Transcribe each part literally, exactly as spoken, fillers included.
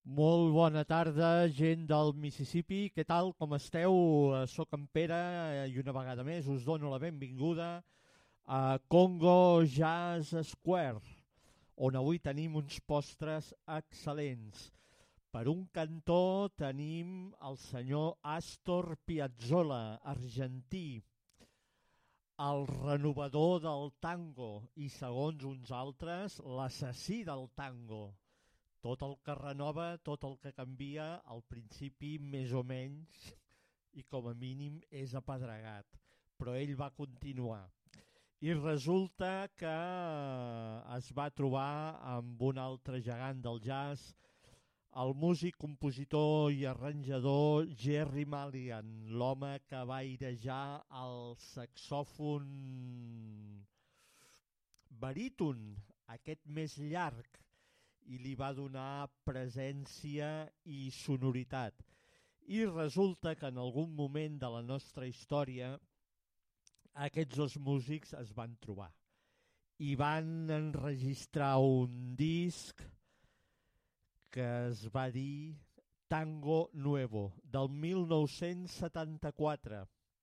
Molt bona tarda, gent del Mississippi. Què tal, com esteu? Eh, Soc en Pere eh, i una vegada més us dono la benvinguda a Congo Jazz Square, on avui tenim uns postres excel·lents. Per un cantó tenim el senyor Astor Piazzolla, argentí, el renovador del tango i, segons uns altres, l'assassí del tango. Tot el que renova, tot el que canvia, al principi més o menys, i com a mínim és apedregat. Però ell va continuar. I resulta que es va trobar amb un altre gegant del jazz, el músic, compositor i arranjador Gerry Mulligan, l'home que va airejar el saxòfon baríton, aquest més llarg, i li va donar presència i sonoritat. I resulta que en algun moment de la nostra història aquests dos músics es van trobar i van enregistrar un disc que es va dir Tango Nuevo, del mil nou-cents setanta-quatre.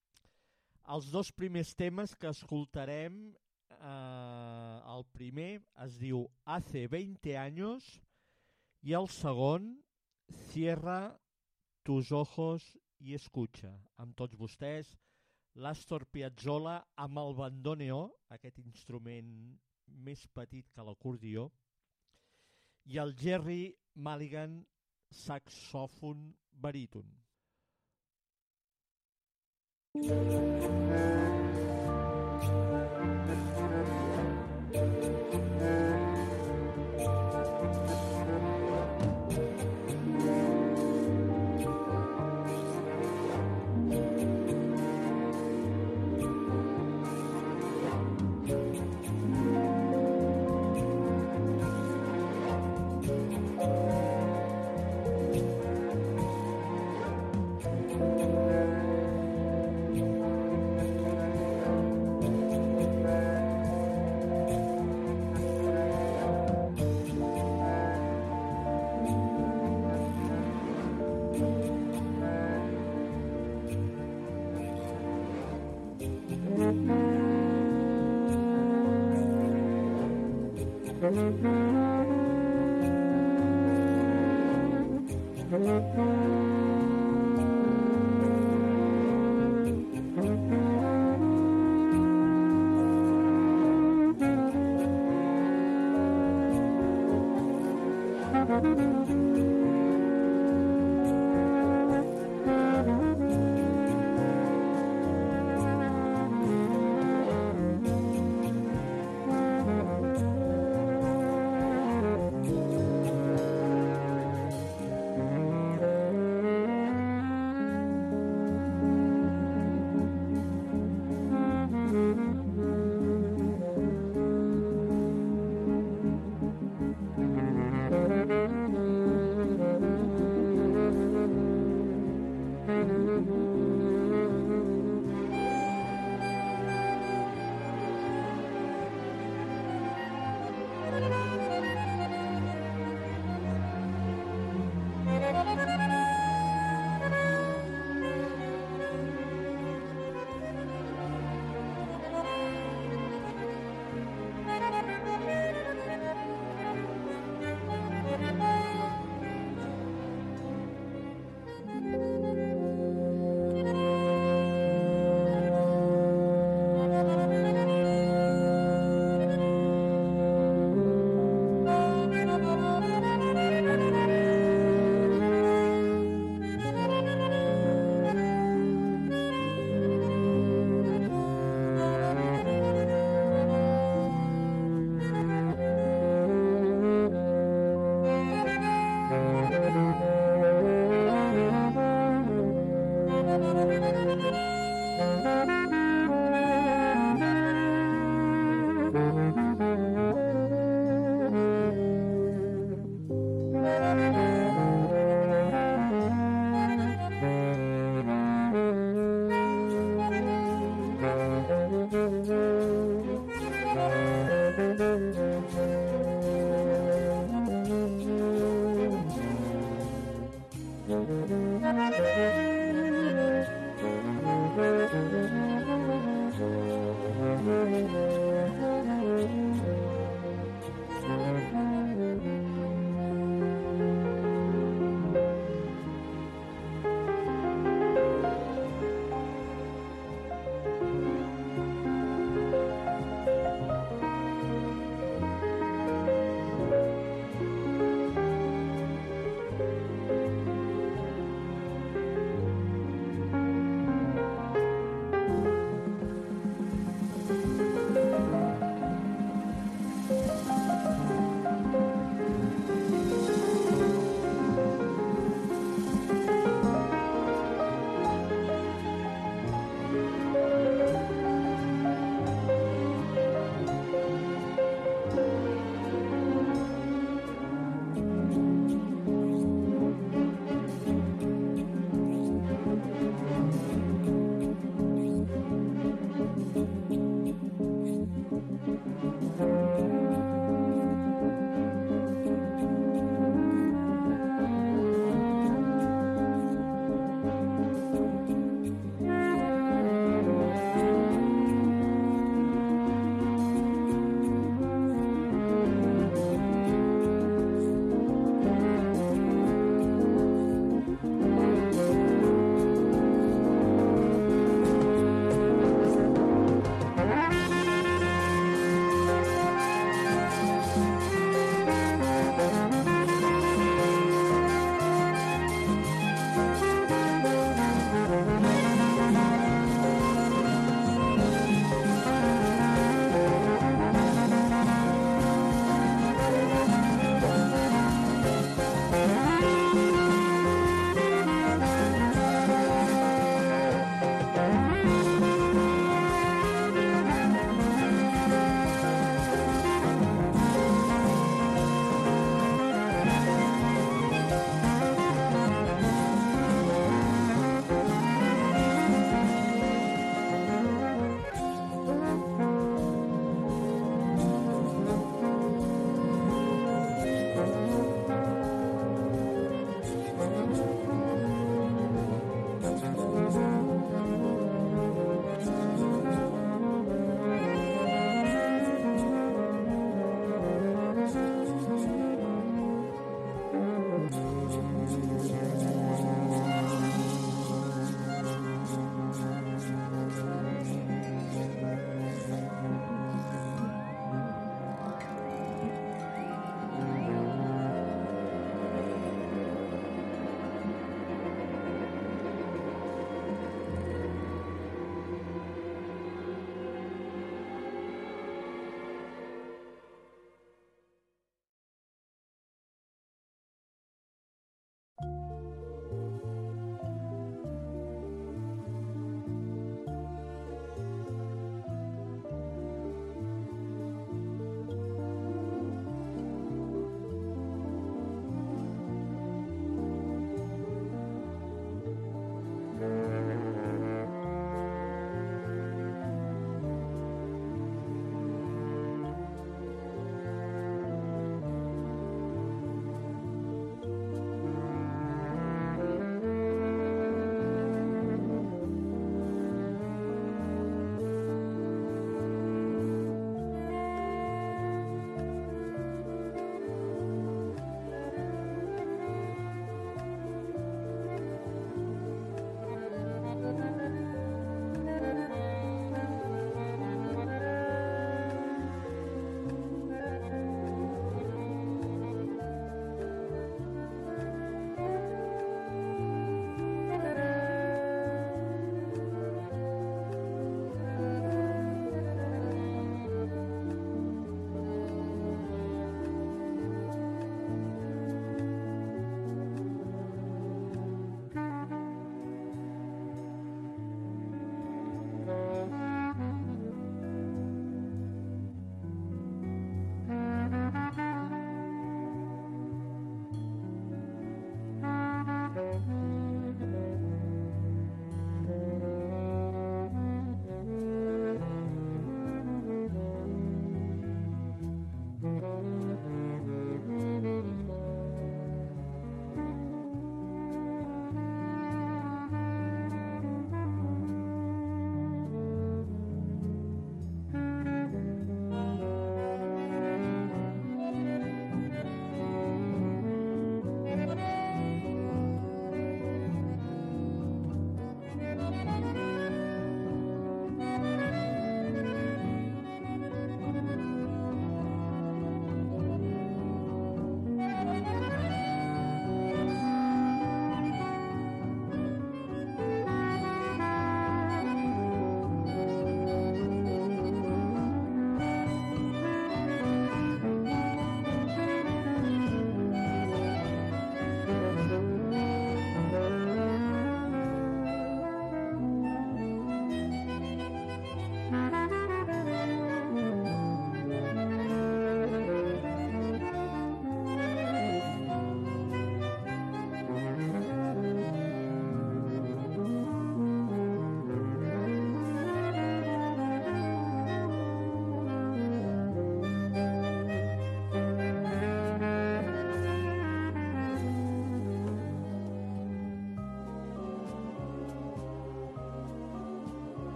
Els dos primers temes que escoltarem, Uh, el primer es diu Hace veinte años i el segon Cierra tus ojos y escucha. Amb tots vostès, l'Astor Piazzolla amb el bandoneó, aquest instrument més petit que l'acordió, i el Gerry Mulligan, saxòfon baríton. Thank you.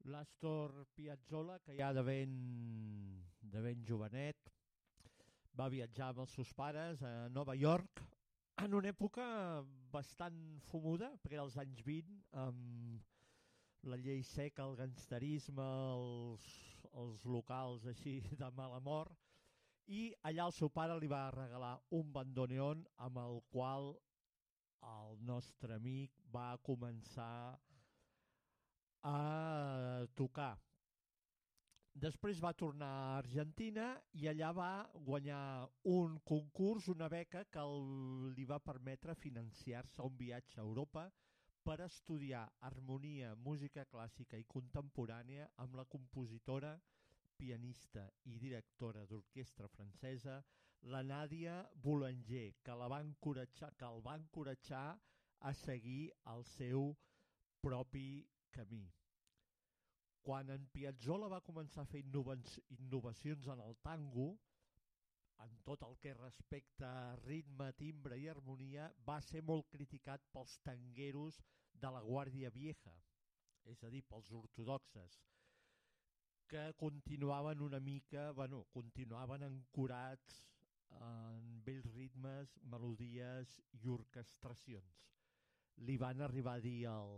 L'Astor Piazzolla, que ja de ben, de ben jovenet, va viatjar amb els seus pares a Nova York en una època bastant fumuda, perquè era els anys vint, amb la llei seca, el gangsterisme, els, els locals així de mala mort, i allà el seu pare li va regalar un bandoneon amb el qual el nostre amic va començar a tocar. Després va tornar a Argentina i allà va guanyar un concurs, una beca que el, li va permetre financiar-se un viatge a Europa per estudiar harmonia, música clàssica i contemporània amb la compositora, pianista i directora d'orquestra francesa, la Nadia Boulanger, que, la va encoratjar, que el va encoratjar a seguir el seu propi camí. Quan en Piazzolla va començar a fer innovacions en el tango, en tot el que respecta a ritme, timbre i harmonia, va ser molt criticat pels tangueros de la Guàrdia Vieja, és a dir, pels ortodoxes, que continuaven una mica, bueno, continuaven ancorats en vells ritmes, melodies i orquestracions. Li van arribar a dir al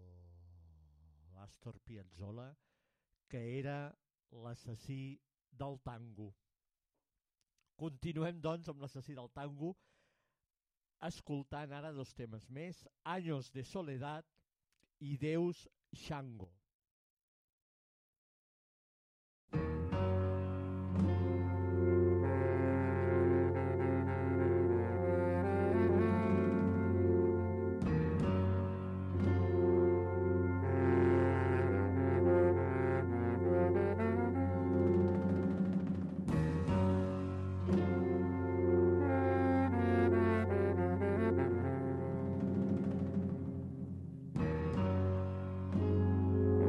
l'Astor Piazzolla que era l'assassí del tango. Continuem, doncs, amb l'assassí del tango, escoltant ara dos temes més, Años de Soledad i Deus Shango. Thank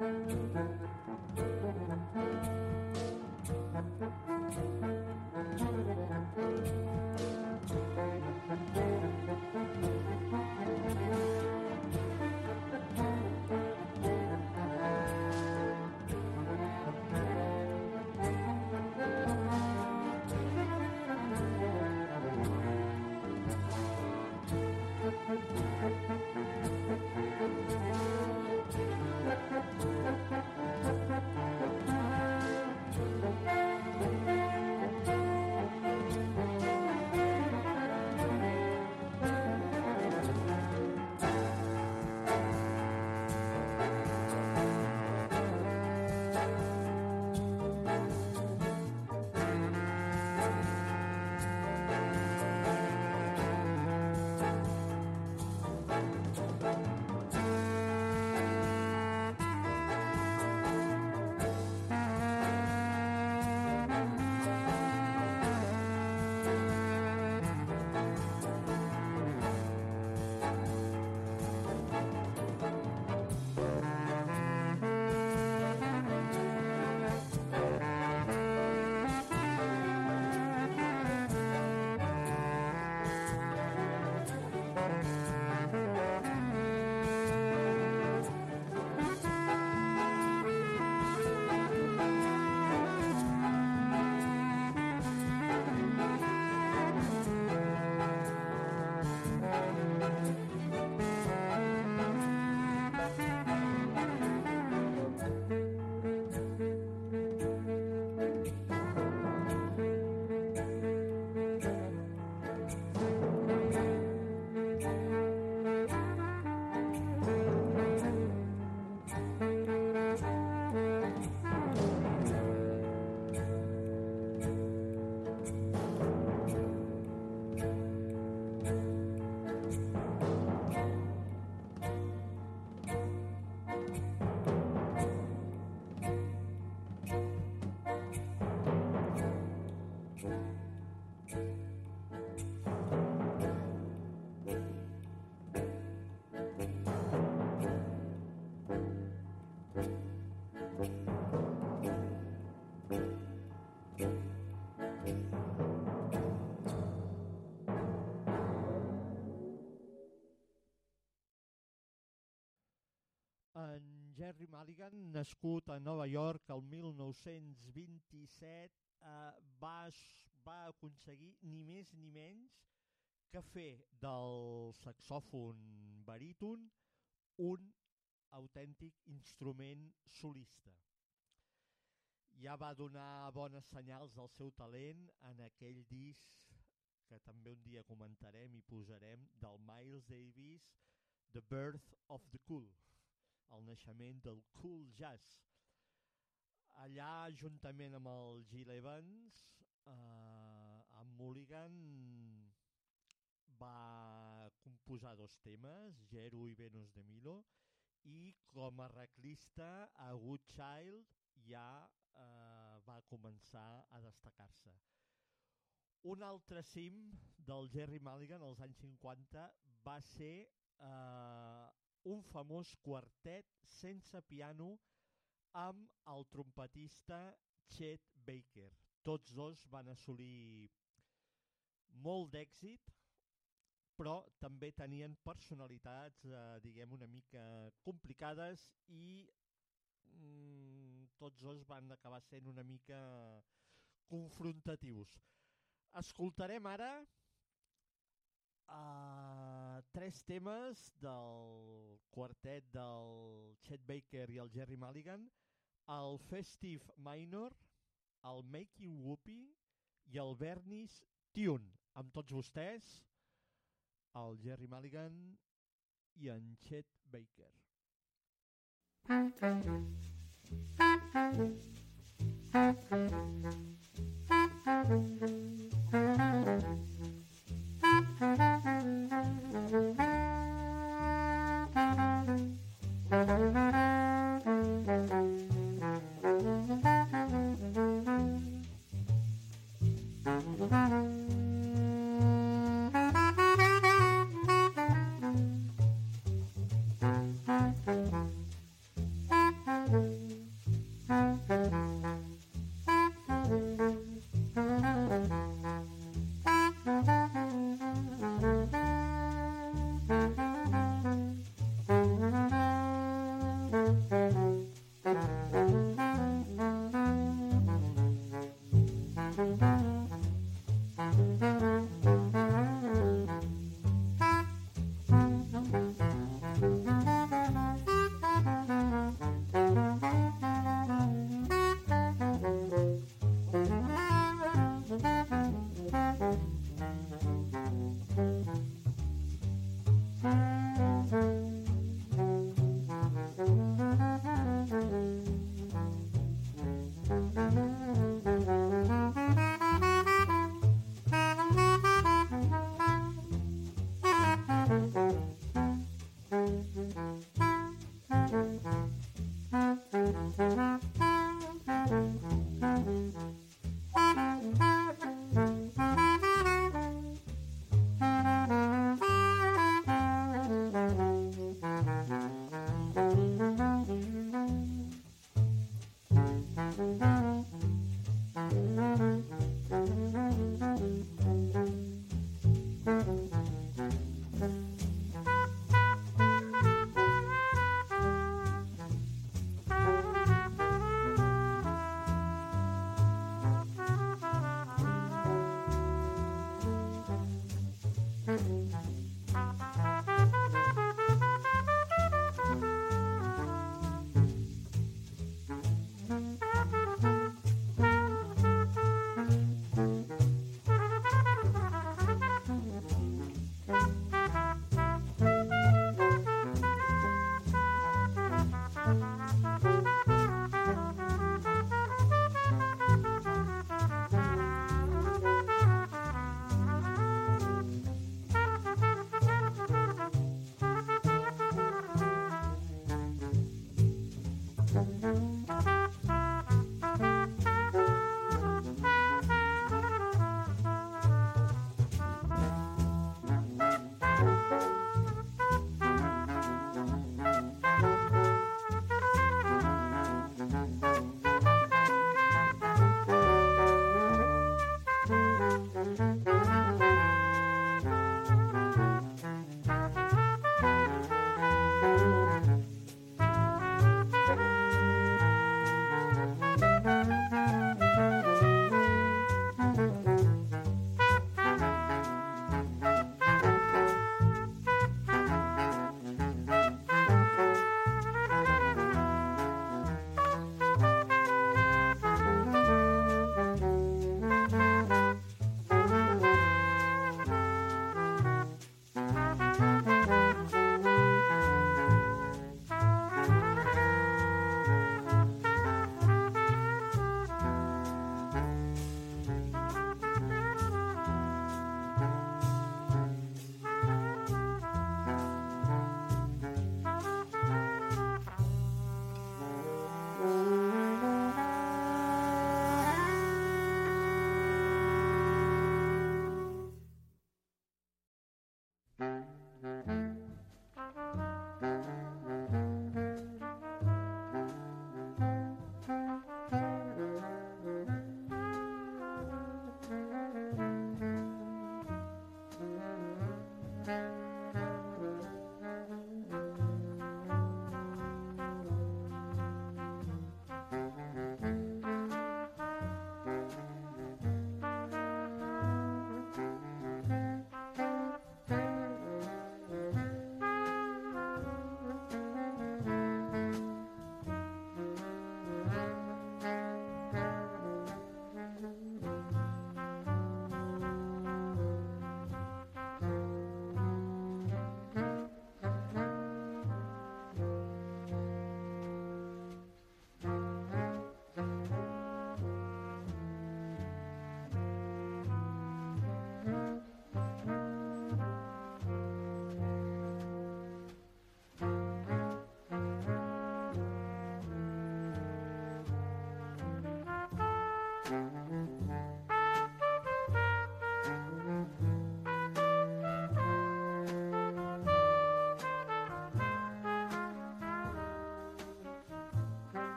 En Gerry Mulligan, nascut a Nova York el mil nou-cents vint-i-set, eh, va, va aconseguir ni més ni menys que fer del saxòfon baríton un autèntic instrument solista. Ja va donar bones senyals del seu talent en aquell disc que també un dia comentarem i posarem del Miles Davis, The Birth of the Cool, el naixement del cool jazz. Allà, juntament amb el Gil Evans, eh, en Mulligan va composar dos temes, Jeru i Venus de Milo, i com a arreglista a Good Child ja eh, va començar a destacar-se. Un altre cim del Gerry Mulligan als anys cinquanta va ser eh, un famós quartet sense piano amb el trompetista Chet Baker. Tots dos van assolir molt d'èxit, però també tenien personalitats, eh, diguem, una mica complicades i mm, tots dos van acabar sent una mica confrontatius. Escoltarem ara uh, tres temes del quartet del Chet Baker i el Gerry Mulligan, el Festive Minor, el Making Whoopie i el Bernie's Tune. Amb tots vostès, el Gerry Mulligan i en Chet Baker.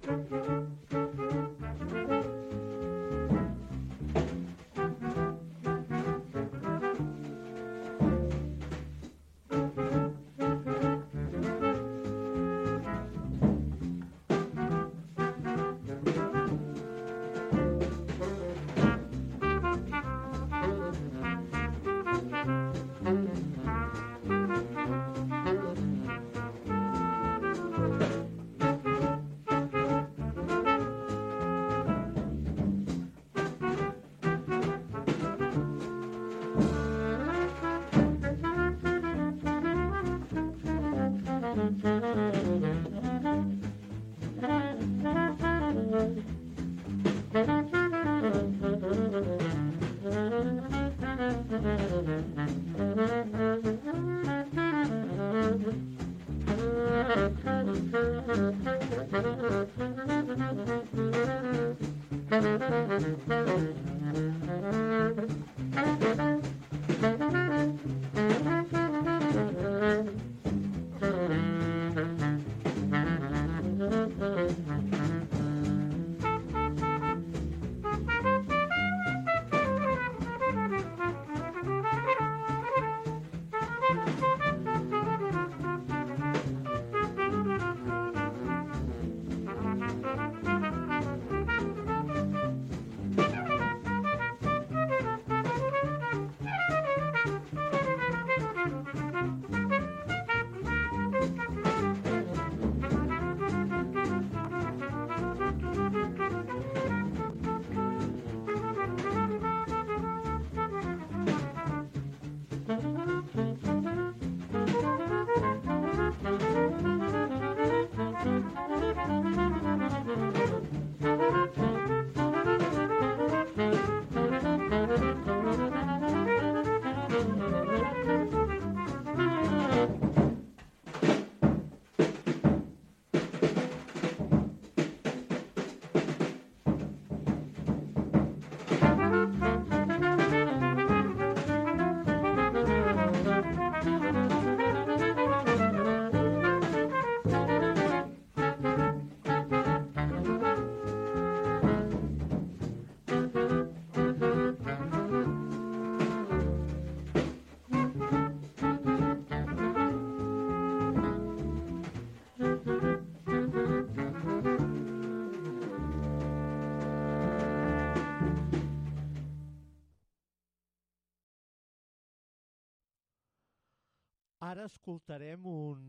Ara escoltarem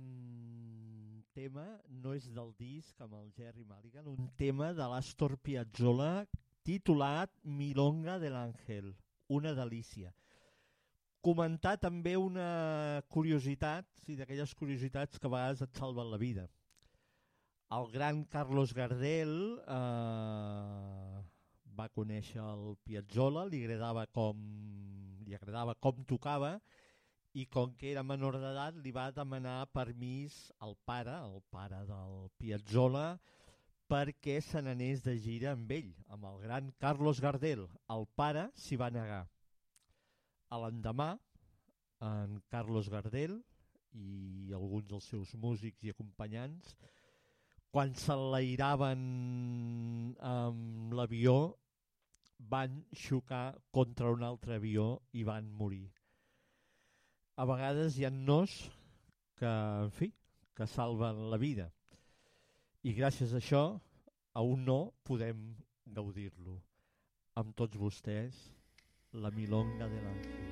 un tema, no és del disc amb el Gerry Mulligan, un tema de l'Astor Piazzolla titulat Milonga de l'Àngel, una delícia. Comentar també una curiositat, sí, d'aquelles curiositats que a vegades et salven la vida. El gran Carlos Gardel eh, va conèixer el Piazzolla, li agradava com, li agradava com tocava, i com que era menor d'edat li va demanar permís al pare, el pare del Piazzolla, perquè se n'anés de gira amb ell, amb el gran Carlos Gardel. El pare s'hi va negar. A l'endemà, en Carlos Gardel i alguns dels seus músics i acompanyants, quan s'enlairaven amb l'avió, van xocar contra un altre avió i van morir. A vegades hi ha nos que, en fi, que salven la vida. I gràcies a això, a un no podem gaudir-lo. Amb tots vostès, la Milonga de l'Àngel.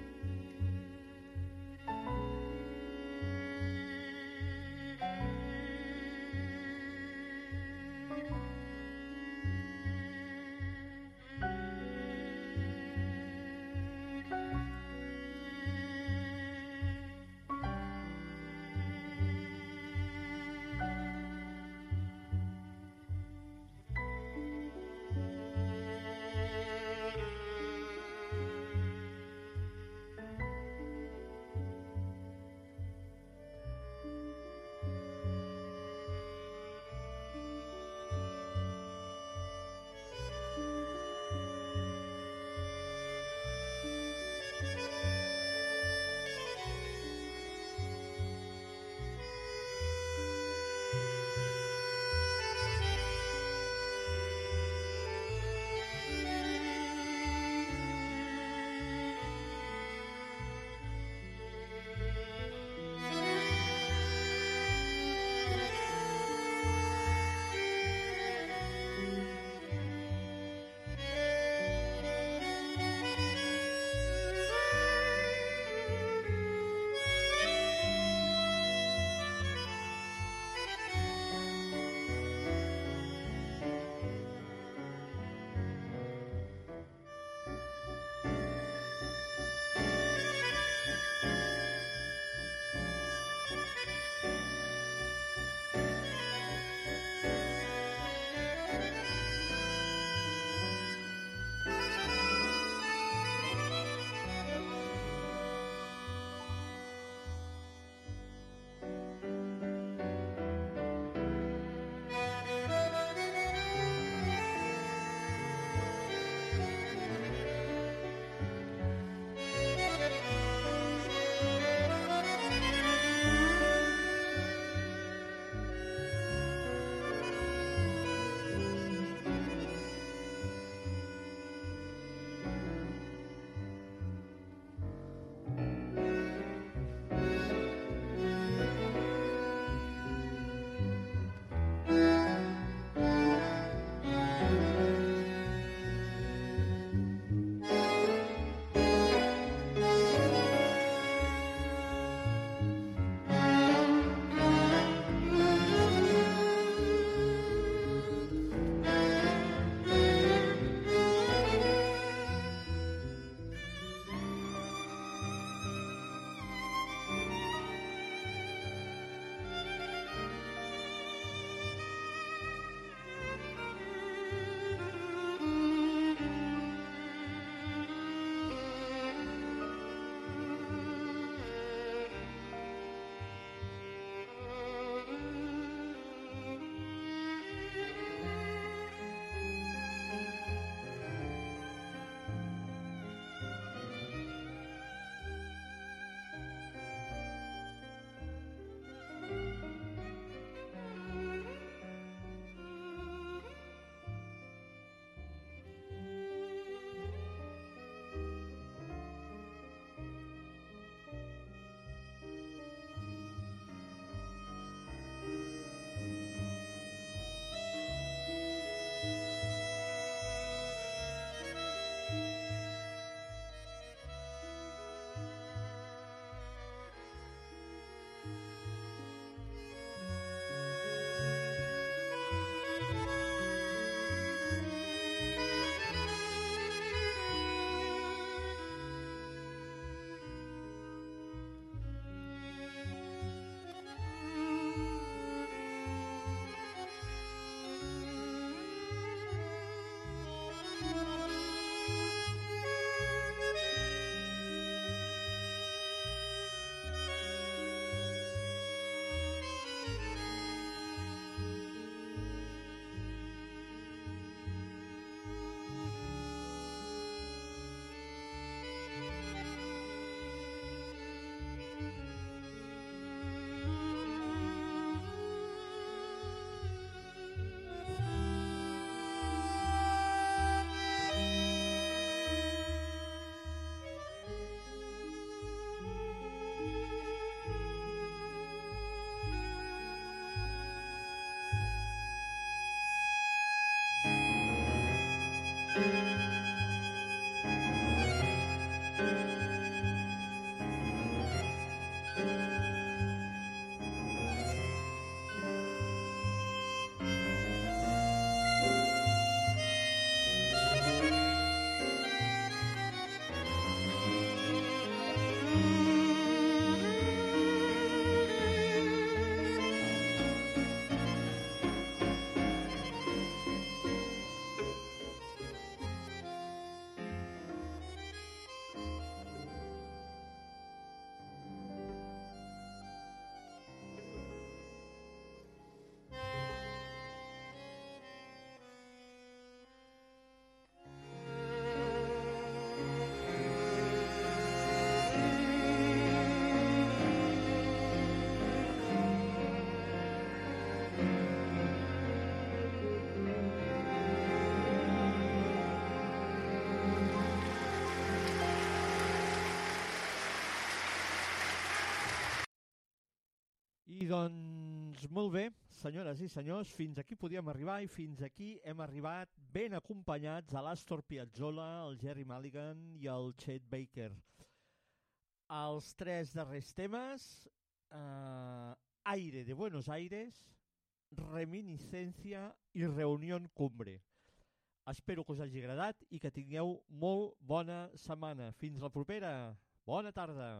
I doncs molt bé, senyores i senyors, fins aquí podíem arribar i fins aquí hem arribat ben acompanyats a l'Astor Piazzolla, el Gerry Mulligan i el Chet Baker. Els tres darrers temes, eh, Aire de Buenos Aires, Reminiscencia i Reunión Cumbre. Espero que us hagi agradat i que tingueu molt bona setmana. Fins la propera. Bona tarda.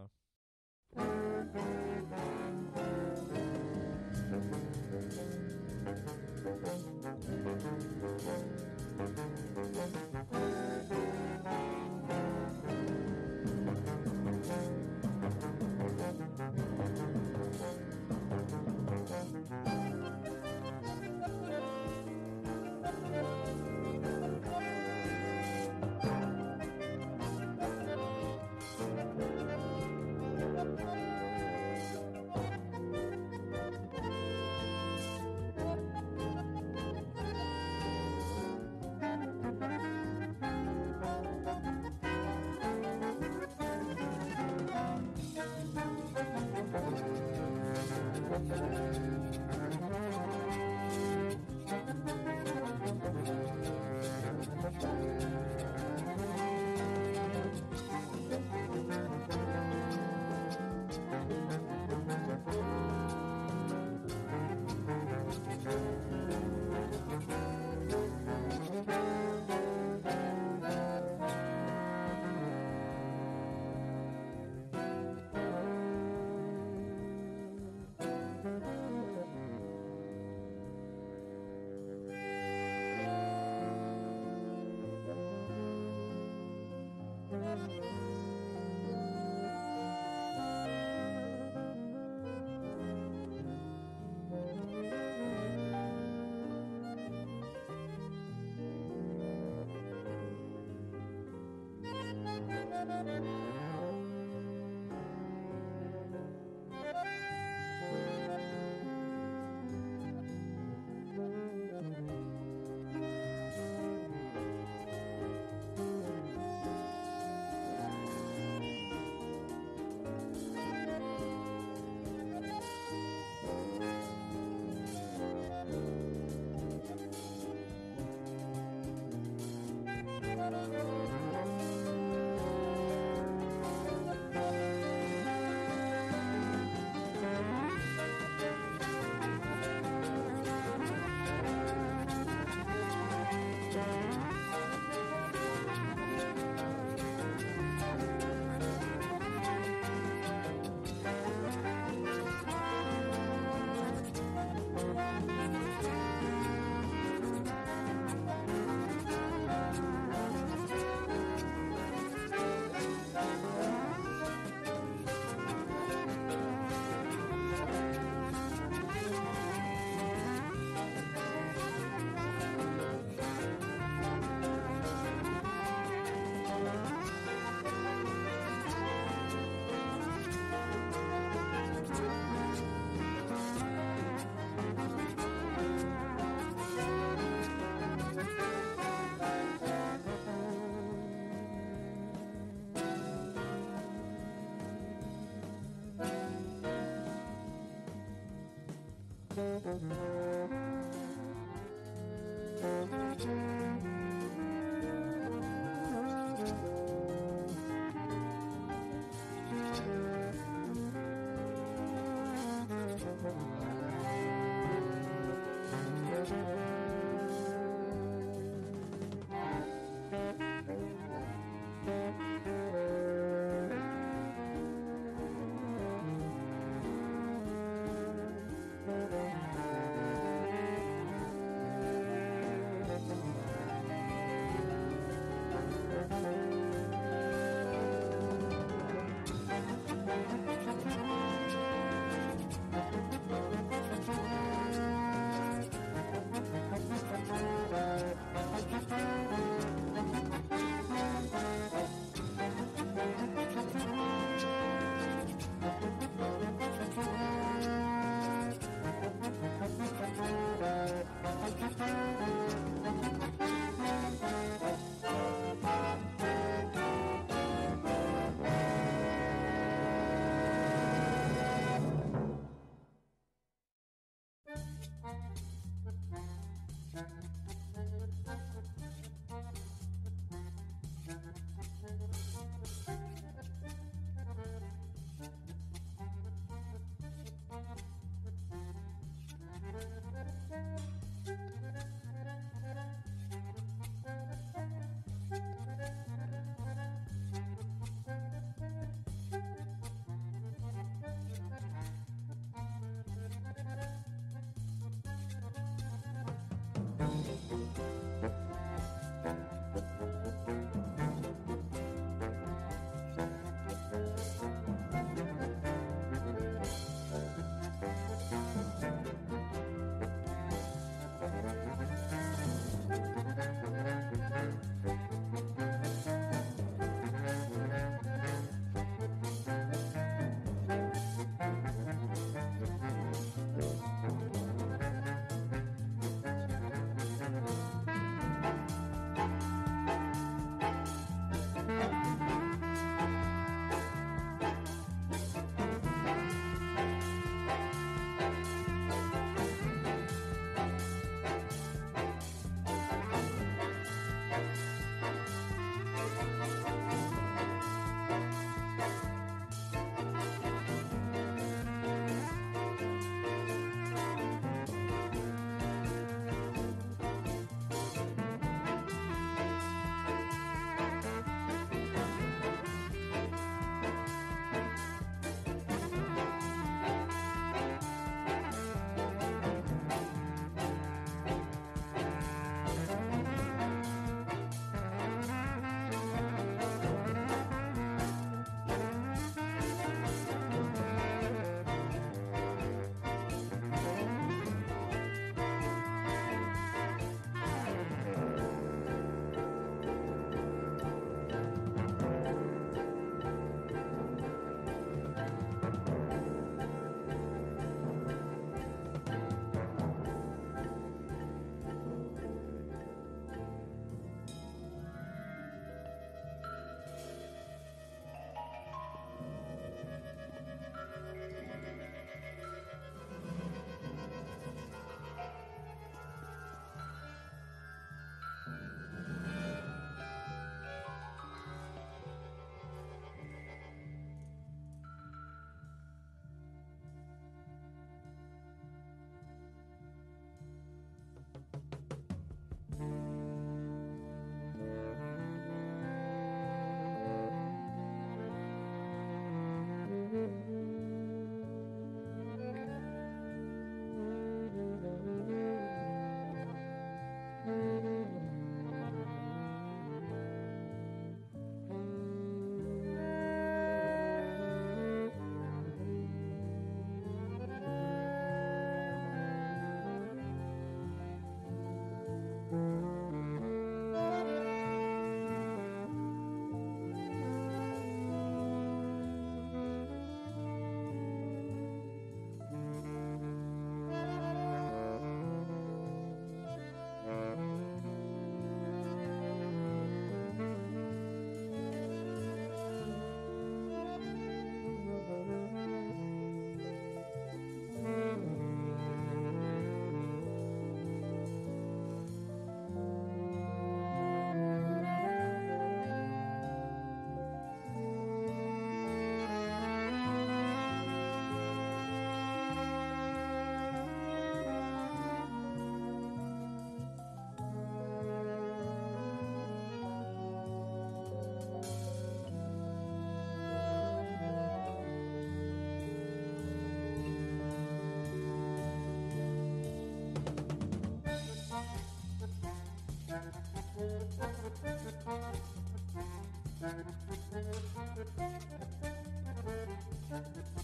Thank you.